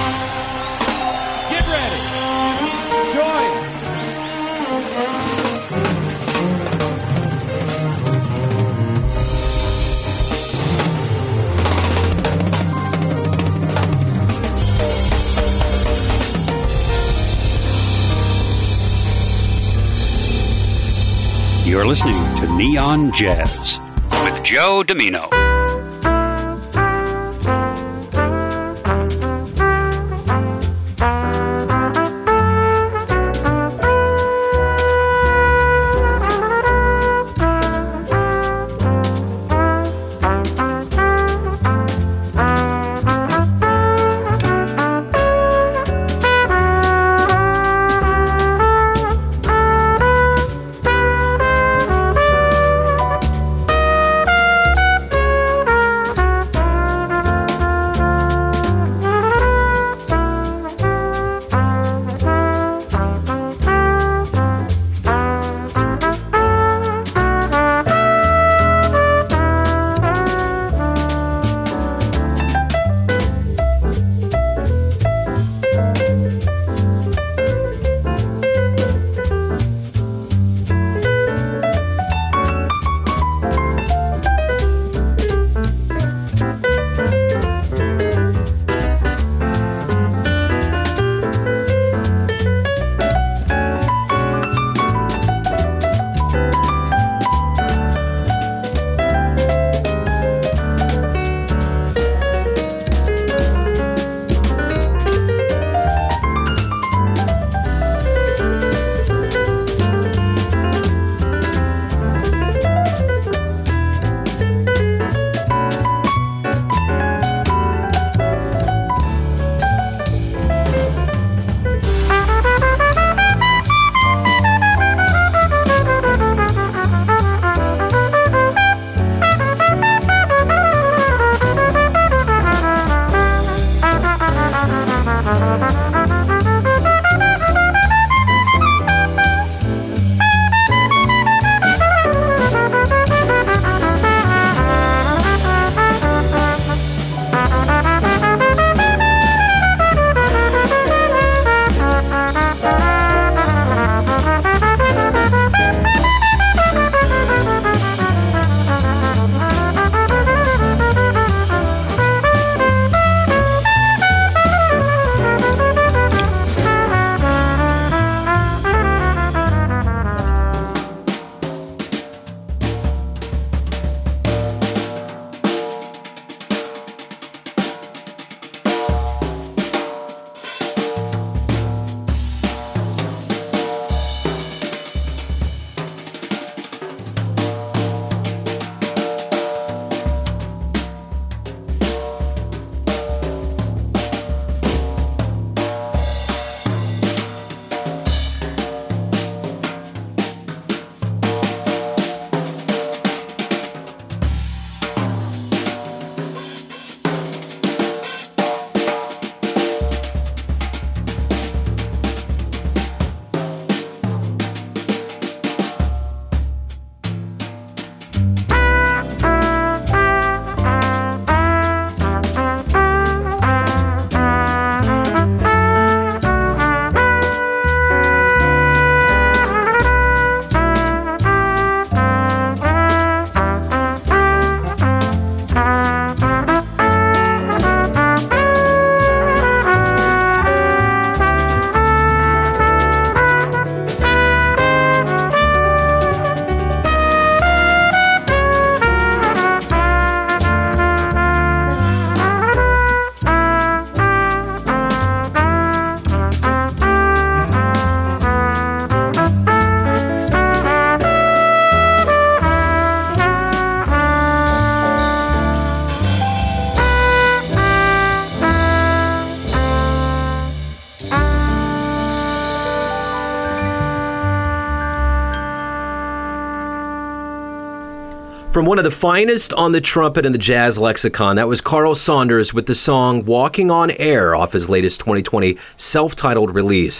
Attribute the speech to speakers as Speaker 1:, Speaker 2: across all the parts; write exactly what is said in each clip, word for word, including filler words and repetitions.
Speaker 1: Get ready. Join.
Speaker 2: You're listening to Neon Jazz with Joe Domino.
Speaker 3: From one of the finest on the trumpet in the jazz lexicon, that was Carl Saunders with the song Walking on Air off his latest twenty twenty self-titled release.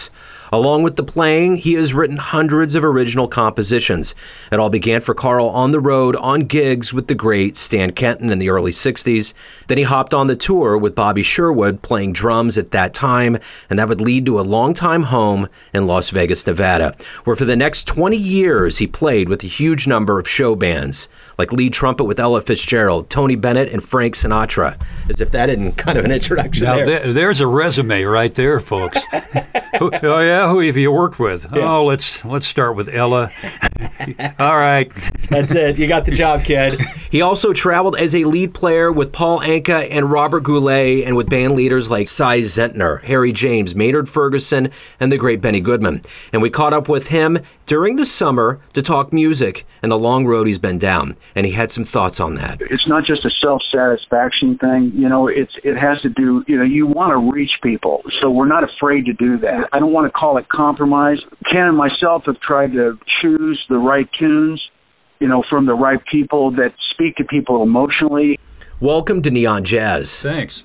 Speaker 3: Along with the playing, he has written hundreds of original compositions. It all began for Carl on the road on gigs with the great Stan Kenton in the early sixties. Then he hopped on the tour with Bobby Sherwood playing drums at that time, and that would lead to a long-time home in Las Vegas, Nevada, where for the next twenty years he played with a huge number of show bands, like lead trumpet with Ella Fitzgerald, Tony Bennett, and Frank Sinatra. As if that isn't kind of an introduction
Speaker 4: now,
Speaker 3: there.
Speaker 4: Th- there's a resume right there, folks. Who, oh, yeah? Who have you worked with? Yeah. Oh, let's let's start with Ella. All right.
Speaker 3: That's it. You got the job, kid. He also traveled as a lead player with Paul Anka and Robert Goulet, and with band leaders like Cy Zentner, Harry James, Maynard Ferguson, and the great Benny Goodman. And we caught up with him during the summer to talk music and the long road he's been down. And he had some thoughts on that.
Speaker 5: It's not just a self-satisfaction thing. You know, it's it has to do, you know, you want to reach people. So we're not afraid to do that. I don't want to call it compromise. Ken and myself have tried to choose the right tunes, you know, from the right people that speak to people emotionally.
Speaker 3: Welcome to Neon Jazz.
Speaker 4: Thanks.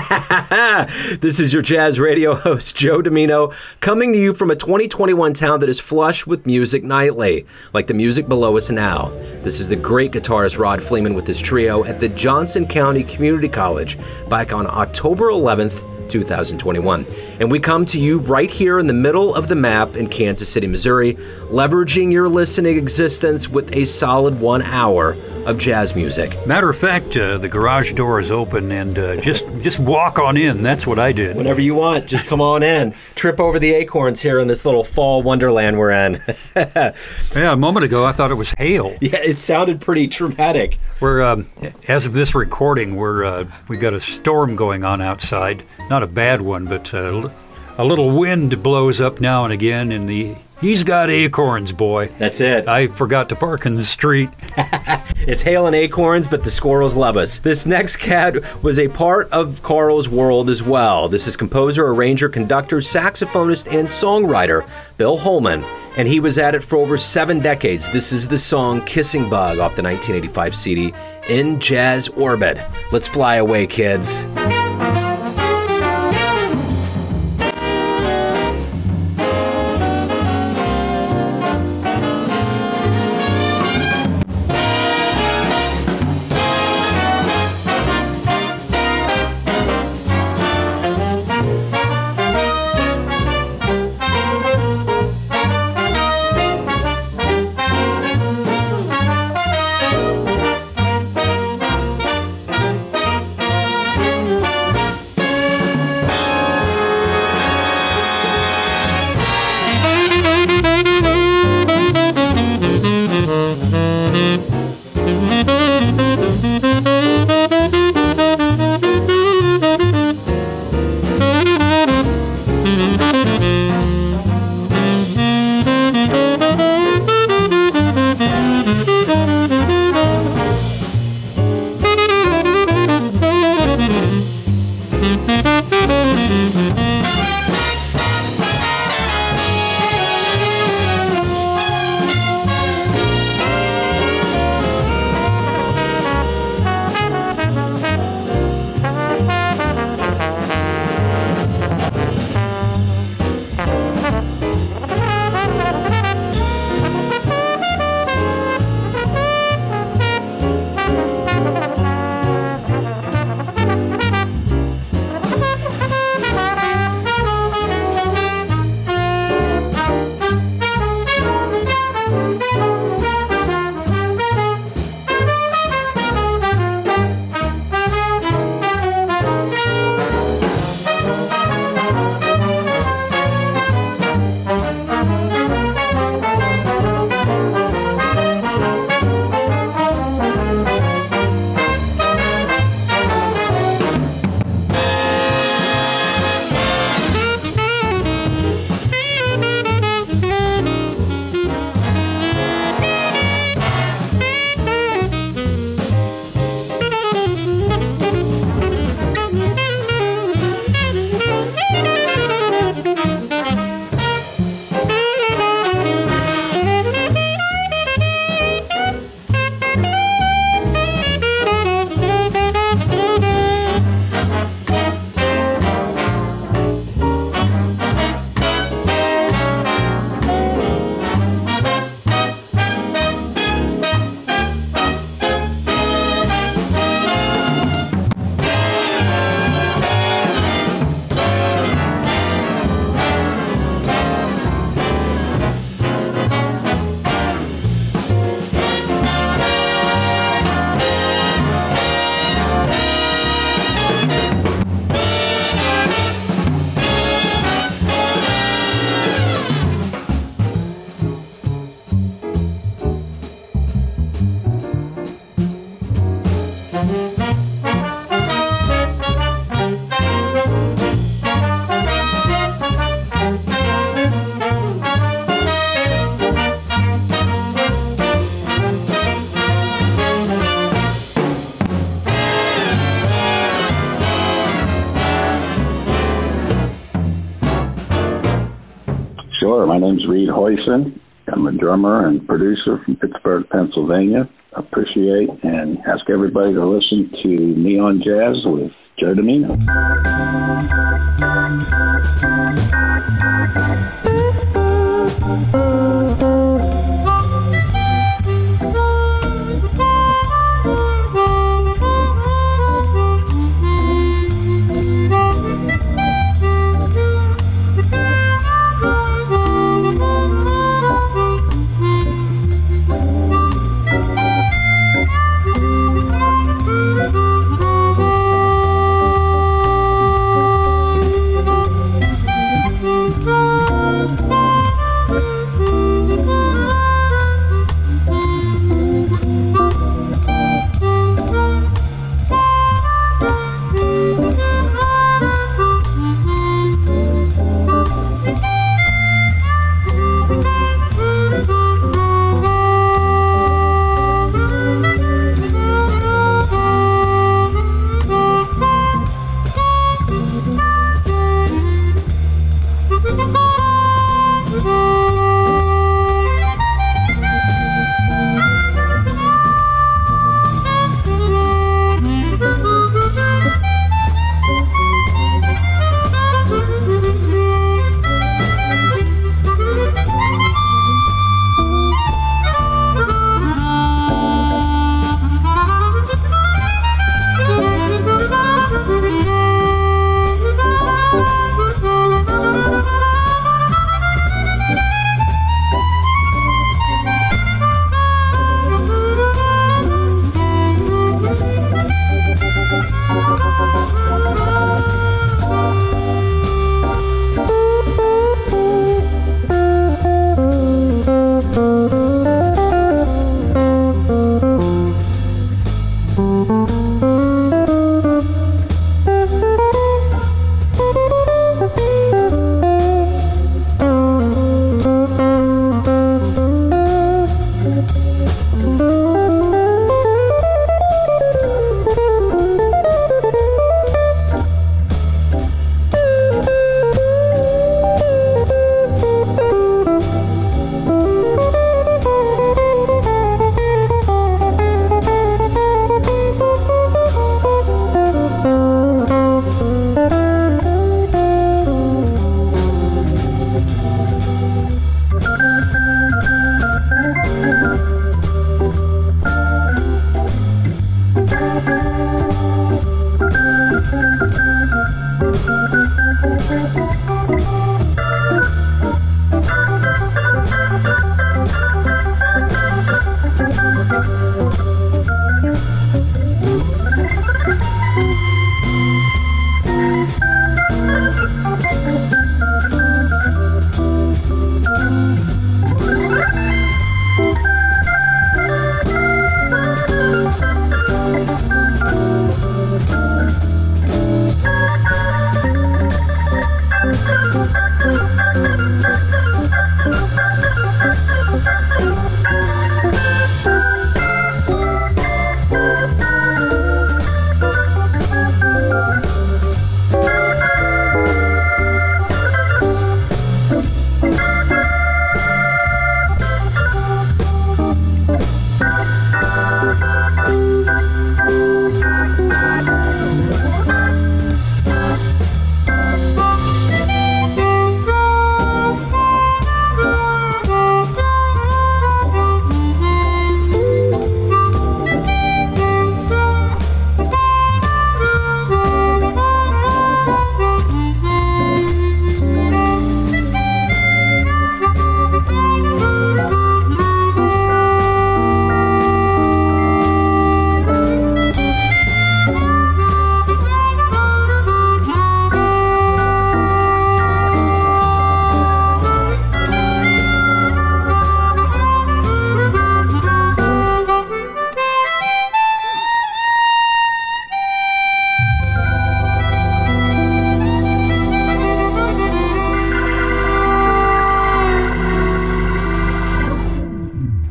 Speaker 3: This is your jazz radio host, Joe Domino, coming to you from a twenty twenty-one town that is flush with music nightly, like the music below us now. This is the great guitarist Rod Fleeman with his trio at the Johnson County Community College back on October eleventh, two thousand twenty-one. And we come to you right here in the middle of the map in Kansas City, Missouri, leveraging your listening existence with a solid one hour of jazz music.
Speaker 4: Matter of fact, uh, the garage door is open, and uh, just just walk on in. That's what I did.
Speaker 3: Whenever you want, just come on in. Trip over the acorns here in this little fall wonderland we're in.
Speaker 4: Yeah, a moment ago I thought it was hail.
Speaker 3: Yeah, it sounded pretty dramatic.
Speaker 4: We're um, as of this recording, we're uh, we got a storm going on outside. Not a bad one, but uh, a little wind blows up now and again, and the he's got acorns, boy.
Speaker 3: That's it.
Speaker 4: I forgot to park in the street.
Speaker 3: It's hail and acorns, but the squirrels love us. This next cat was a part of Carl's world as well. This is composer, arranger, conductor, saxophonist, and songwriter Bill Holman, and he was at it for over seven decades. This is the song Kissing Bug off the nineteen eighty-five C D, In Jazz Orbit. Let's fly away, kids.
Speaker 6: Sure. My name's Reed Hoyson. I'm a drummer and producer from Pittsburgh, Pennsylvania. Appreciate and ask everybody to listen to Neon Jazz with Joe Domino.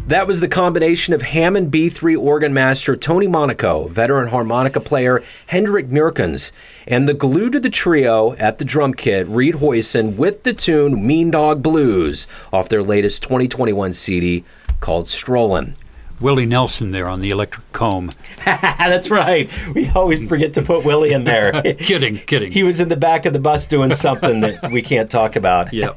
Speaker 3: That was the combination of Hammond B three organ master Tony Monaco, veteran harmonica player Hendrik Meerkens, and the glue to the trio at the drum kit, Reed Hoyson, with the tune Mean Dog Blues off their latest twenty twenty-one C D called Strollin'.
Speaker 4: Willie Nelson there on the electric comb.
Speaker 3: That's right. We always forget to put Willie in there.
Speaker 4: Kidding, kidding.
Speaker 3: He was in the back of the bus doing something that we can't talk about.
Speaker 4: Yeah.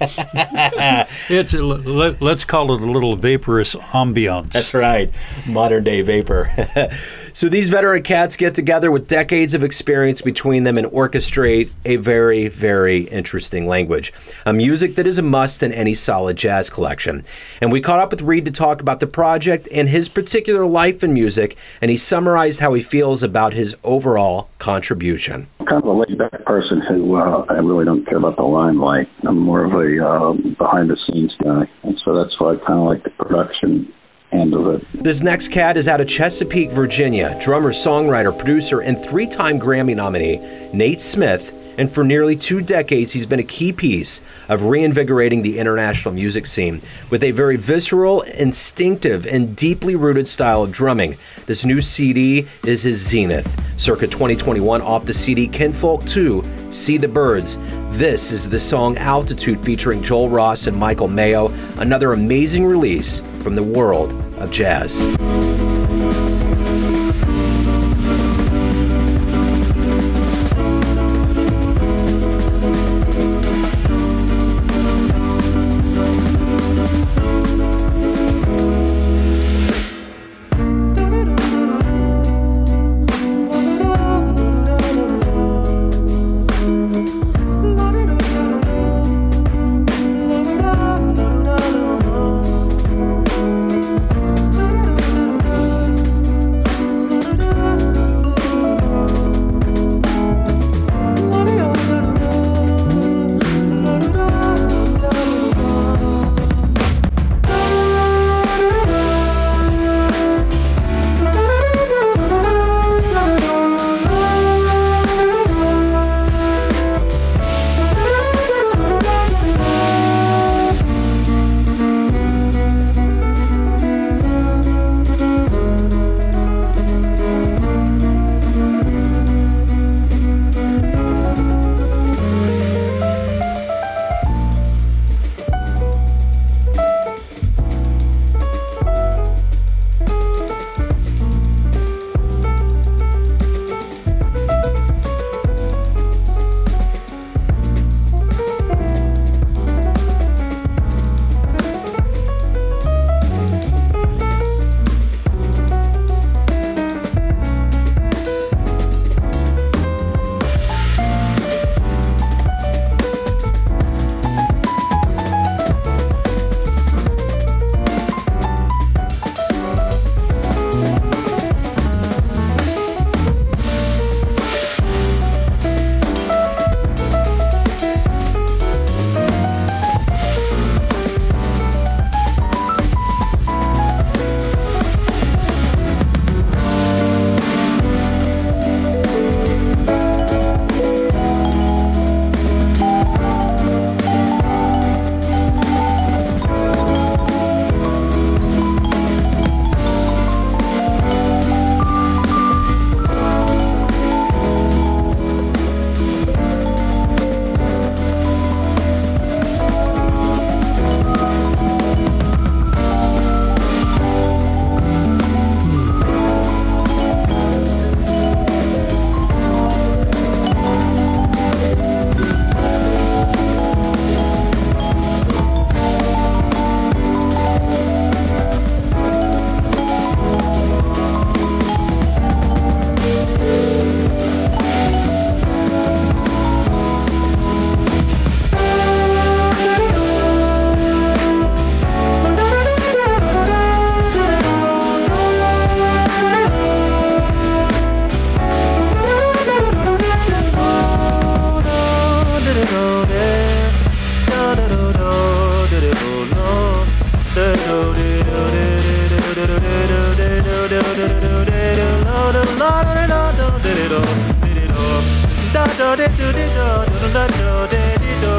Speaker 4: It's a, let, let's call it a little vaporous ambiance.
Speaker 3: That's right. Modern day vapor. So these veteran cats get together with decades of experience between them and orchestrate a very, very interesting language. A music that is a must in any solid jazz collection. And we caught up with Reed to talk about the project and his particular life in music, and he summarized how he feels about his overall contribution.
Speaker 6: I'm kind of a laid-back person who uh, I really don't care about the limelight. I'm more of a uh, behind-the-scenes guy, and so that's why I kind of like the production end of it.
Speaker 3: This next cat is out of Chesapeake, Virginia. Drummer, songwriter, producer, and three-time Grammy nominee Nate Smith. And for nearly two decades, he's been a key piece of reinvigorating the international music scene with a very visceral, instinctive, and deeply rooted style of drumming. This new C D is his zenith. Circa twenty twenty-one, off the C D Kinfolk two, See the Birds. This is the song Altitude featuring Joel Ross and Michael Mayo, another amazing release from the world of jazz.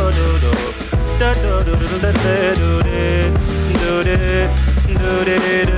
Speaker 7: do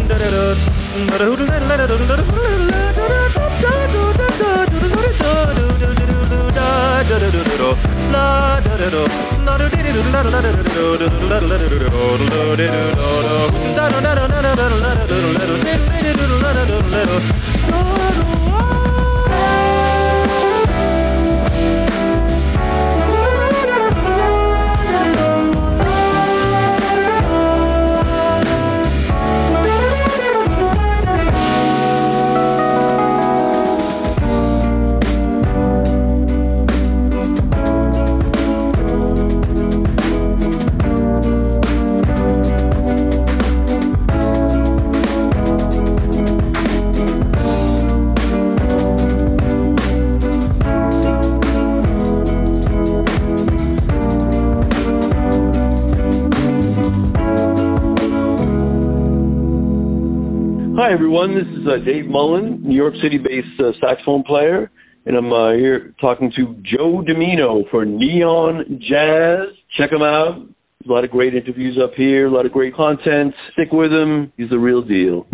Speaker 7: Hi, everyone. This is uh, Dave Mullen, New York City-based uh, saxophone player, and I'm uh, here talking to Joe Dimino for Neon Jazz. Check him out. There's a lot of great interviews up here, a lot of great content. Stick with him. He's the real deal.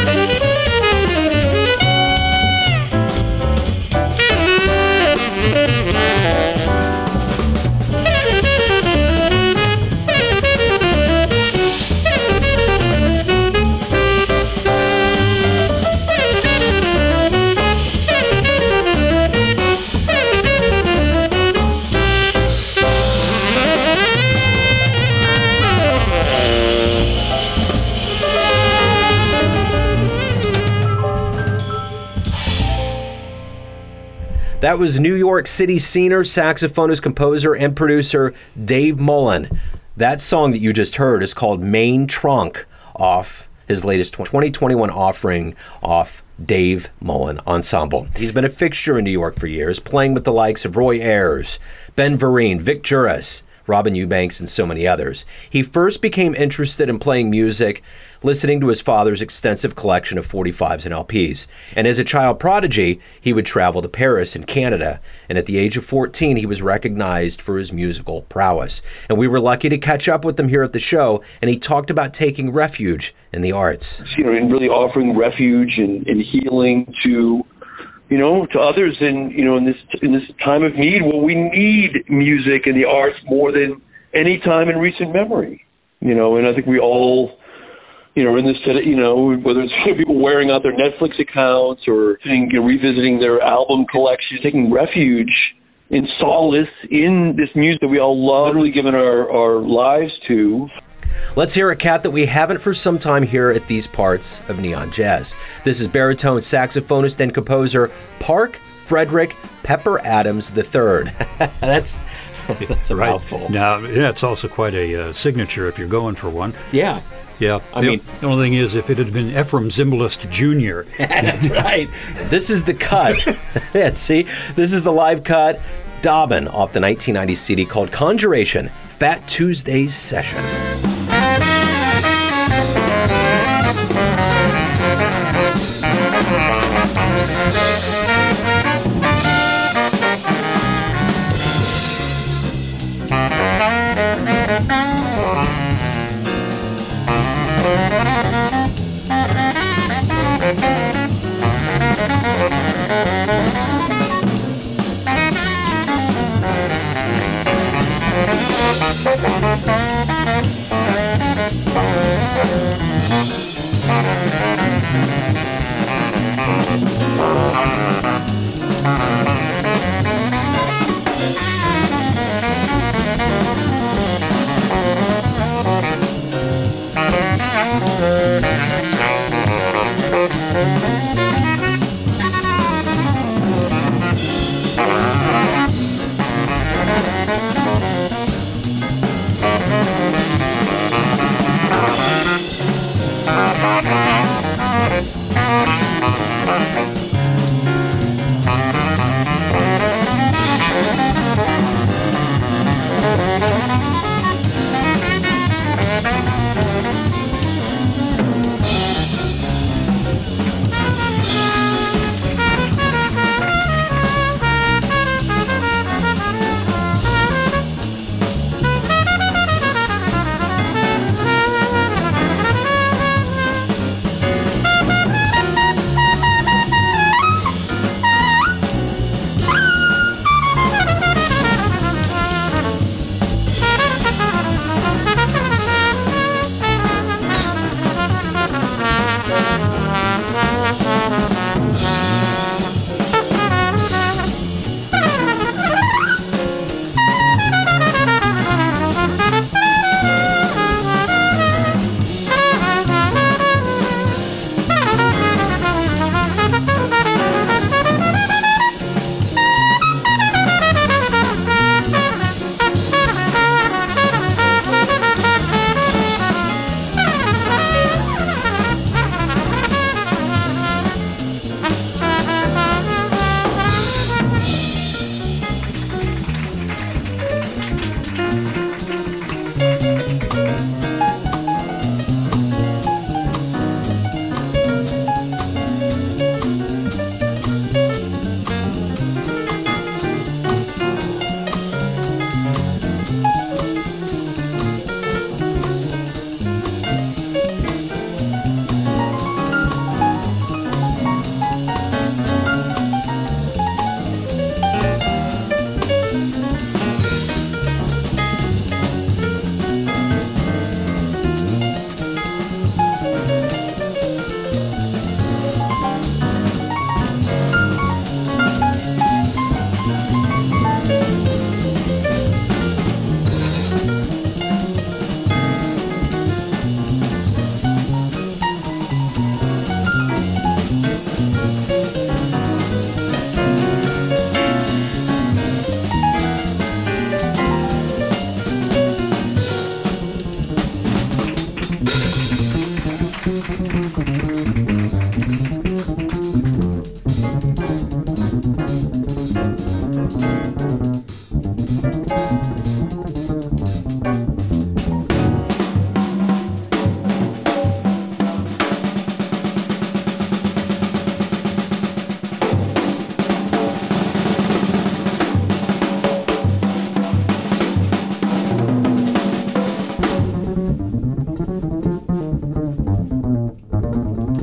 Speaker 3: That was New York City singer, saxophonist, composer, and producer Dave Mullen. That song that you just heard is called Main Trunk, off his latest twenty twenty-one offering off Dave Mullen Ensemble. He's been a fixture in New York for years, playing with the likes of Roy Ayers, Ben Vereen, Vic Juris, Robin Eubanks, and so many others. He first became interested in playing music listening to his father's extensive collection of forty-fives and L Ps. And as a child prodigy, he would travel to Paris and Canada. And at the age of fourteen, he was recognized for his musical prowess. And we were lucky to catch up with him here at the show, and he talked about taking refuge in the arts.
Speaker 7: You know, and really offering refuge and, and healing to, you know, to others in, you know, in this in this time of need. Well, we need music and the arts more than any time in recent memory. You know, and I think we all, you know, in this, you know, whether it's people wearing out their Netflix accounts or you know, revisiting their album collections, taking refuge in solace in this music that we all love, really given our, our lives to.
Speaker 3: Let's hear a cat that we haven't for some time here at these parts of Neon Jazz. This is baritone saxophonist and composer Park Frederick Pepper Adams the third. that's that's a
Speaker 4: right.
Speaker 3: mouthful.
Speaker 4: Now, yeah, it's also quite a uh, signature if you're going for one.
Speaker 3: Yeah.
Speaker 4: Yeah.
Speaker 3: I
Speaker 4: the,
Speaker 3: mean,
Speaker 4: the only thing is, if it had been Ephraim Zimbalist Junior
Speaker 3: That's right. This is the cut. Yeah, see, this is the live cut. Dobbin off the nineteen ninety C D called Conjuration, Fat Tuesday's Session.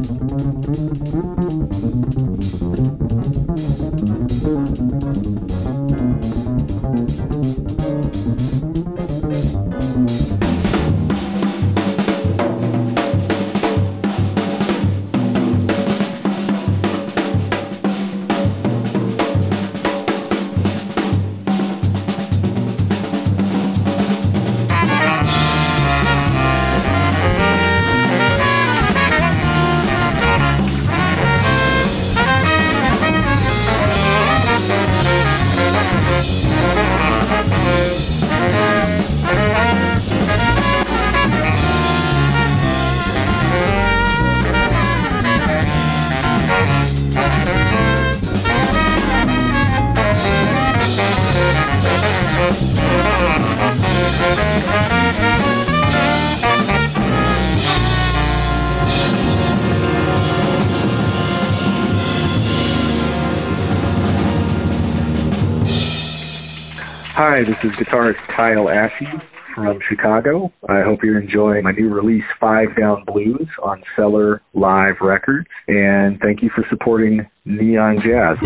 Speaker 8: Hi, this is guitarist Kyle Ashe from Chicago. I hope you're enjoying my new release, Five Down Blues, on Cellar Live Records. And thank you for supporting Neon Jazz.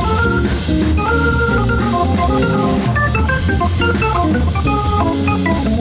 Speaker 9: Thank you.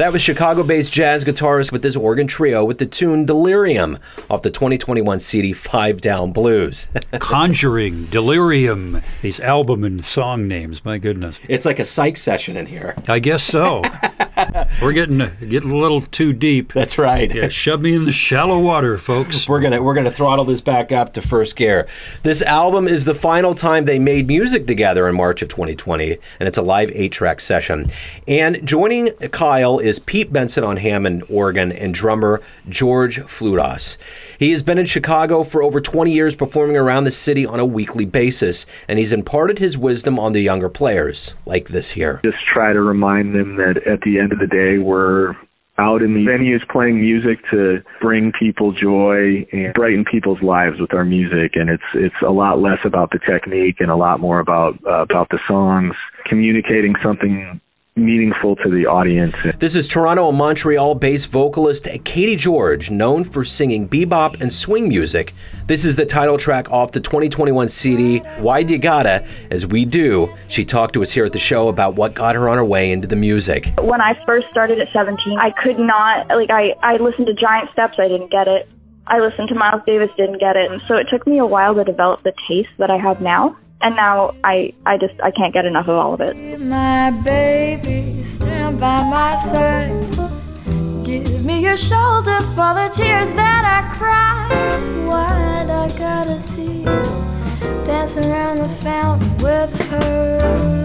Speaker 3: That was Chicago-based jazz guitarist with this organ trio with the tune Delirium off the twenty twenty-one C D Five Down Blues.
Speaker 4: Conjuring, Delirium, these album and song names, my goodness.
Speaker 3: It's like a psych session in here.
Speaker 4: I guess so. We're getting getting a little too deep.
Speaker 3: That's right.
Speaker 4: Yeah, shove me in the shallow water, folks.
Speaker 3: We're gonna we're gonna throttle this back up to first gear. This album is the final time they made music together in March of twenty twenty, and it's a live eight-track session. And joining Kyle is Pete Benson on Hammond organ and drummer George Fludas. He has been in Chicago for over twenty years, performing around the city on a weekly basis, and he's imparted his wisdom on the younger players, like this here.
Speaker 8: Just try to remind them that at the end of the day, we're out in the venues playing music to bring people joy and brighten people's lives with our music. And it's it's a lot less about the technique and a lot more about uh, about the songs, communicating something meaningful to the audience.
Speaker 3: This is Toronto and Montreal-based vocalist Katie George, known for singing bebop and swing music. This is the title track off the twenty twenty-one C D, Why'd You Gotta? As we do, she talked to us here at the show about what got her on her way into the music.
Speaker 9: When I first started at seventeen, I could not, like, I, I listened to Giant Steps, I didn't get it. I listened to Miles Davis, didn't get it. And so it took me a while to develop the taste that I have now. And now I, I just, I can't get enough of all of it.
Speaker 10: My baby, stand by my side. Give me your shoulder for the tears that I cry. Why'd I gotta see you dancing around the fountain with her?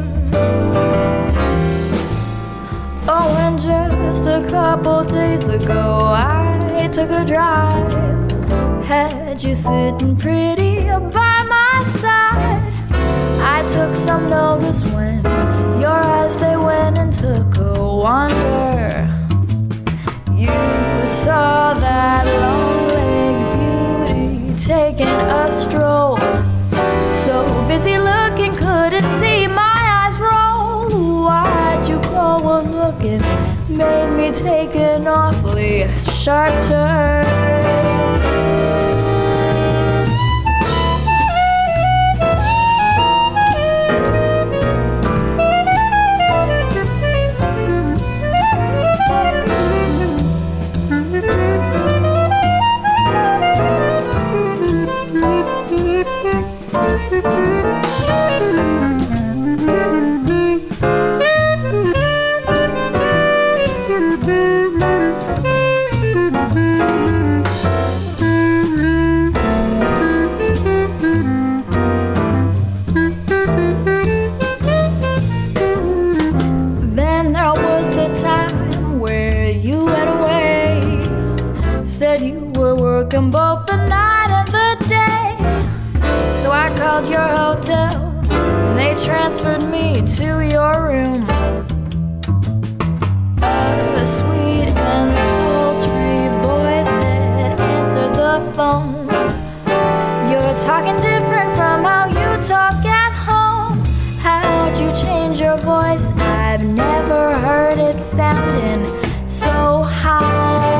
Speaker 10: Oh, and just a couple days ago I took a drive. Had you sitting pretty by my side. I took some notice when your eyes, they went and took a wander. You saw that long-legged beauty taking a stroll. So busy looking, couldn't see my eyes roll. Why'd you go on looking? Made me take an awfully sharp turn. Both the night and the day. So I called your hotel and they transferred me to your room. A sweet and sultry voice that answered the phone. You're talking different from how you talk at home. How'd you change your voice? I've never heard it sounding so high.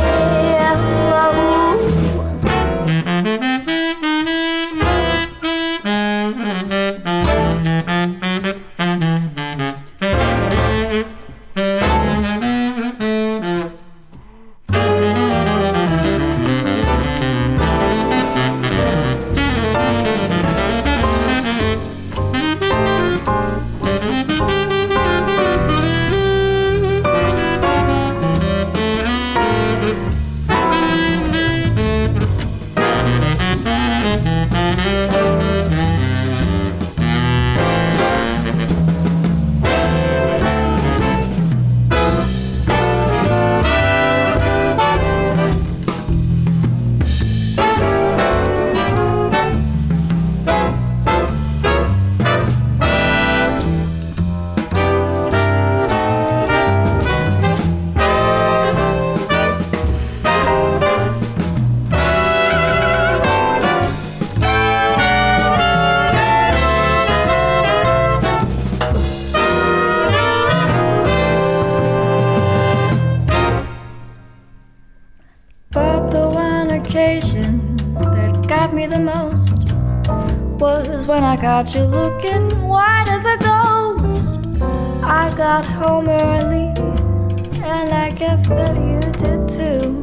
Speaker 10: When I got you looking white as a ghost, I got home early and I guess that you did too.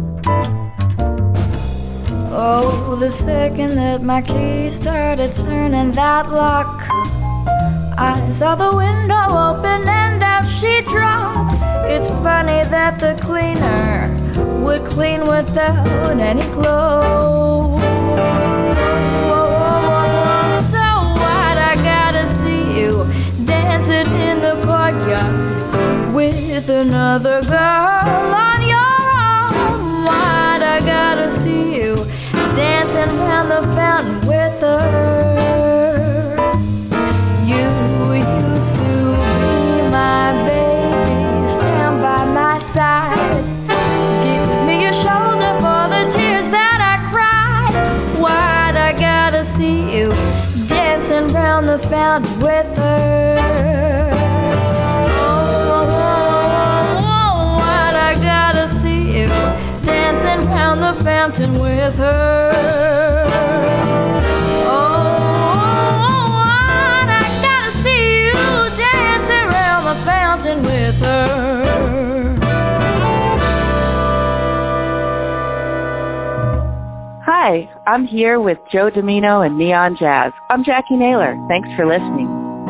Speaker 10: Oh, the second that my key started turning that lock, I saw the window open and out she dropped. It's funny that the cleaner would clean without any clothes. So why'd I gotta see you dancing in the courtyard with another girl on your arm? Why'd I gotta see you dancing round the fountain with her? You used to be my baby, stand by my side, give me your shoulder for the tears that I cried. Why'd I gotta see you dancing round the fountain with her? Oh, oh, oh, why'd I gotta see you dancing round the fountain with her? Oh, why'd I gotta see you dancing round the fountain with her?
Speaker 11: Hi, I'm here with Joe Domino and Neon Jazz. I'm Jackie Naylor. Thanks for listening.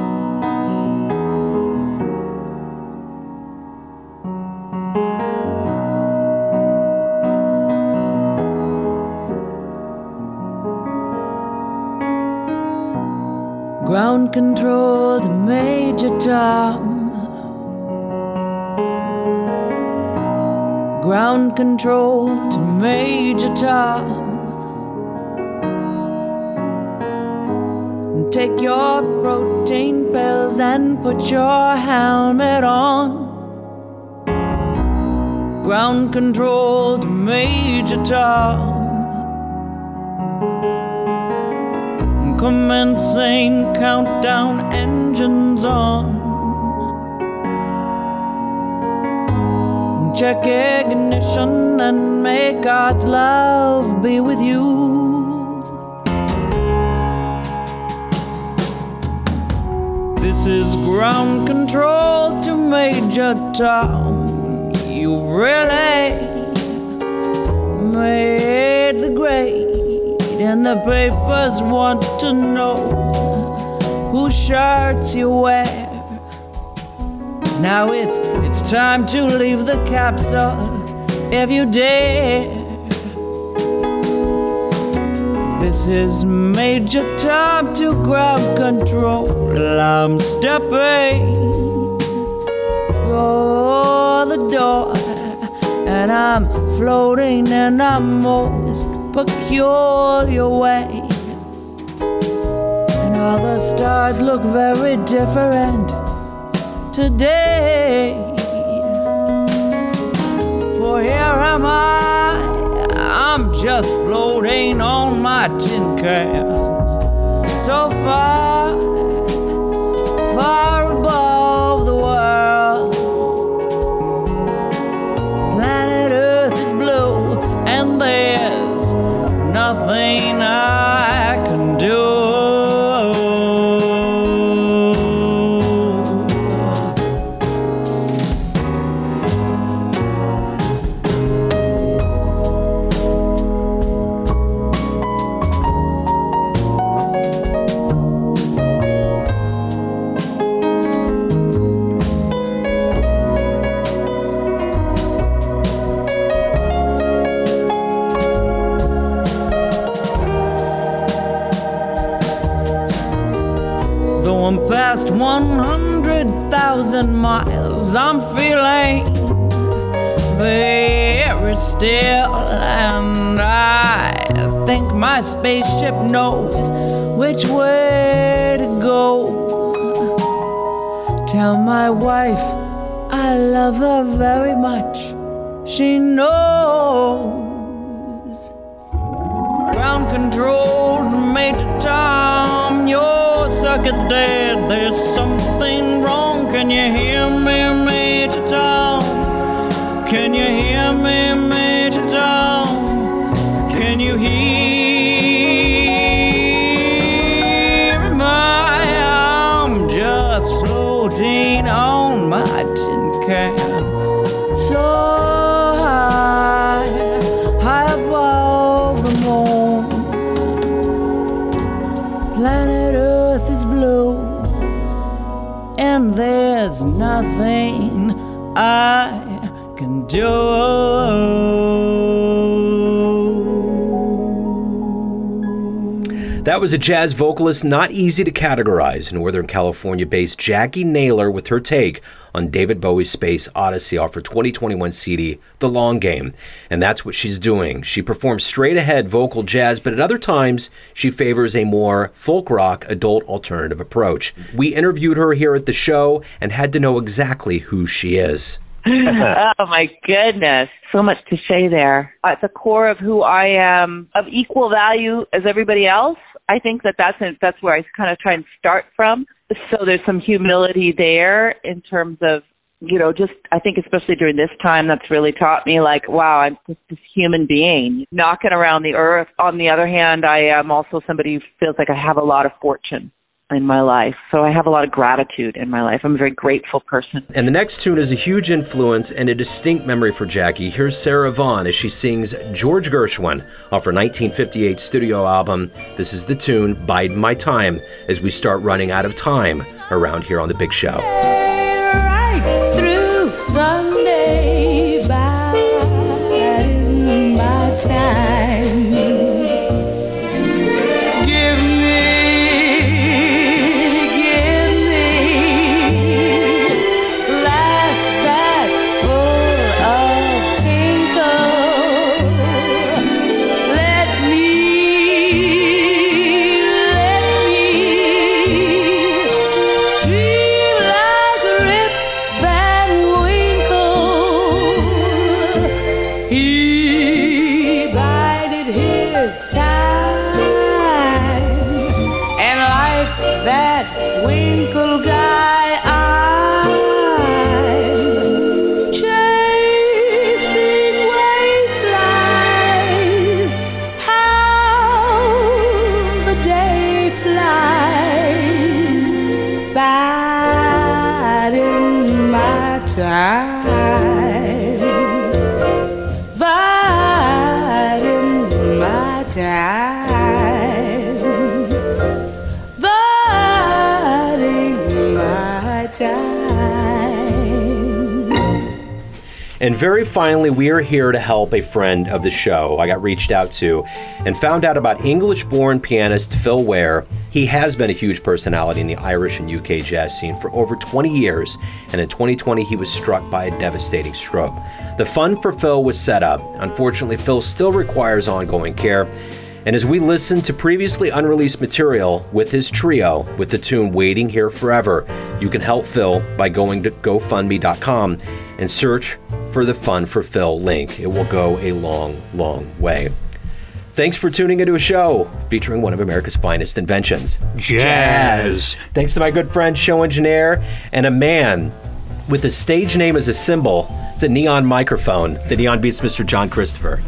Speaker 12: Ground control to Major Tom. Ground control to Major Tom. Take your protein pills and put your helmet on. Ground control to Major Tom. Commencing countdown, engines on. Check ignition and may God's love be with you. This is ground control to Major Tom. You really made the grade, and the papers want to know whose shirts you wear. Now it's it's time to leave the capsule if you dare. This is Major Tom to ground control. I'm stepping for the door, and I'm floating in a most peculiar way. And all the stars look very different today. For here am I, I'm just floating on my tin can, so far, far above the world. Planet Earth is blue, and there's nothing I can do. Past one hundred thousand miles, I'm feeling very still, and I think my spaceship knows which way to go. Tell my wife I love her very much, she knows. Ground control to Major Tom, your circuit's dead, there's something wrong. Can you hear me, Major Tom? Can you hear me, Major Tom? Can you hear me? I'm just floating on my tin can, planet Earth is blue, and there's nothing I can do.
Speaker 3: That was a jazz vocalist not easy to categorize, Northern California-based Jackie Naylor with her take on David Bowie's Space Odyssey off her twenty twenty-one C D, The Long Game. And that's what she's doing. She performs straight-ahead vocal jazz, but at other times, she favors a more folk rock, adult alternative approach. We interviewed her here at the show and had to know exactly who she is.
Speaker 11: Oh, my goodness. So much to say there. At the core of who I am, of equal value as everybody else, I think that that's, that's where I kind of try and start from. So there's some humility there in terms of, you know, just, I think especially during this time, that's really taught me, like, wow, I'm just this human being knocking around the earth. On the other hand, I am also somebody who feels like I have a lot of fortune in my life. So I have a lot of gratitude in my life. I'm a very grateful person.
Speaker 3: And the next tune is a huge influence and a distinct memory for Jackie. Here's Sarah Vaughan as she sings George Gershwin off her nineteen fifty-eight studio album. This is the tune, Bide My Time, as we start running out of time around here on The Big Show.
Speaker 12: Right through Sunday, biding my time.
Speaker 3: And very finally, we are here to help a friend of the show I got reached out to and found out about English-born pianist Phil Ware. He has been a huge personality in the Irish and U K jazz scene for over twenty years, and in twenty twenty, he was struck by a devastating stroke. The fund for Phil was set up. Unfortunately, Phil still requires ongoing care. And as we listen to previously unreleased material with his trio with the tune Waiting Here Forever, you can help Phil by going to go fund me dot com and search for the Fund for Phil link. It will go a long, long way. Thanks for tuning into a show featuring one of America's finest inventions,
Speaker 4: jazz.
Speaker 3: jazz. Thanks to my good friend, show engineer, and a man with a stage name as a symbol. It's a neon microphone. The neon beats Mister John Christopher.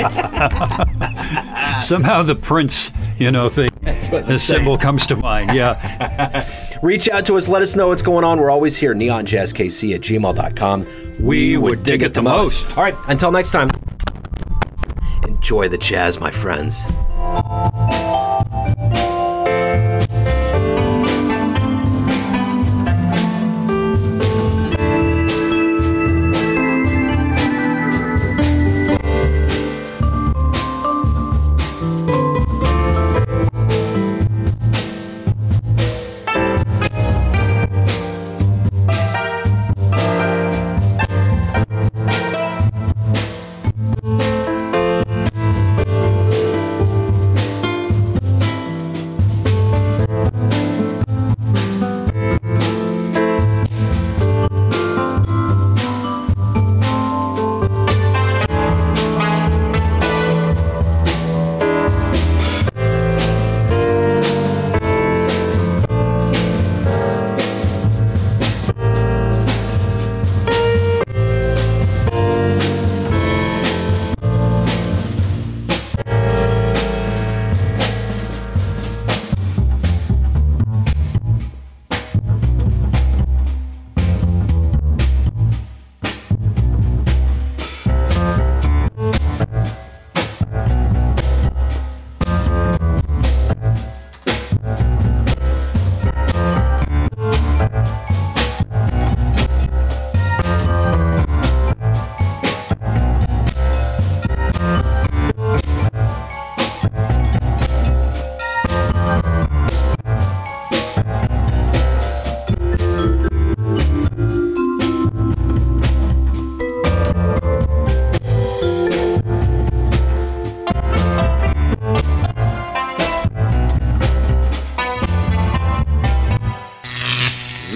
Speaker 4: Somehow the Prince, you know, thing, the symbol comes to mind, yeah.
Speaker 3: Reach out to us. Let us know what's going on. We're always here, neon jazz k c at gmail dot com.
Speaker 4: We would dig it the most.
Speaker 3: All right, until next time, enjoy the jazz, my friends.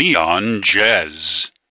Speaker 2: Neon Jazz.